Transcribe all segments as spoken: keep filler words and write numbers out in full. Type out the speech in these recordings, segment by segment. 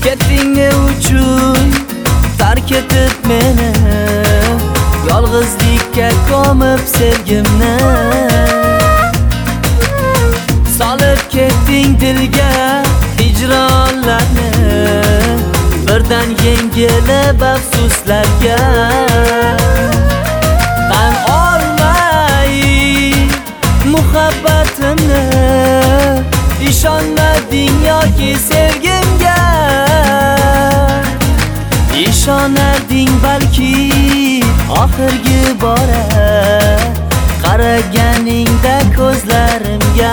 Ketding uchun tark etib meni, yolg'izlikka ko'mib sevgimni. Solib ketding dilga hijronlarni, birdan yengilib afsuslarga. Tan olmay muhabbatimni, ishonmading yoki sevgimga. Ishonarding balki oxirgi bora, qaraganingda ko'zlarimga.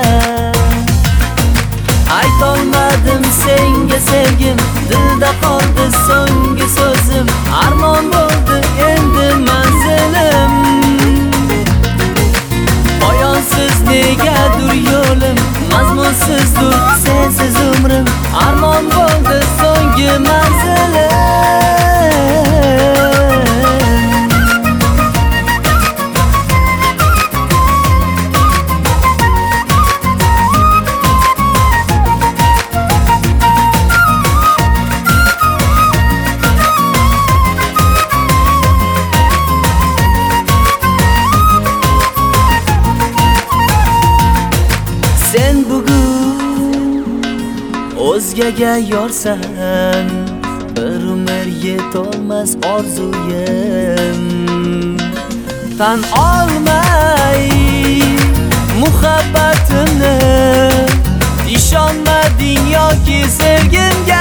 Aytolmadim senga sevgim, dilda qoldi so'nggi so'zim. Armon bo'ldi endi manzilim, poyonsiz negadur yo'lim, mazmunsizdur sensiz umrim. Armon bo'ldi so'nggi manzilim. Sen bugun o'zgaga yorsan, bir umr yetolmas orzuyim. Tan olmay muhabbatimni, ishonmading yoki sevgimga.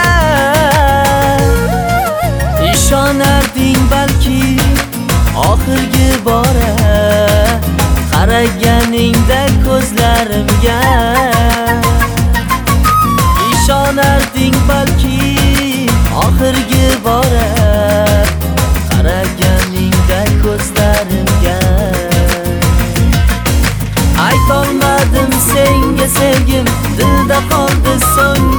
Ishonarding balki oxirgi bora, qaraganingda ko'zlarimga. Ishonarding balki oxirgi bora, qaraganingda ko'zlarimga. Aytolmadim senga sevgim, dilda qoldi so'ng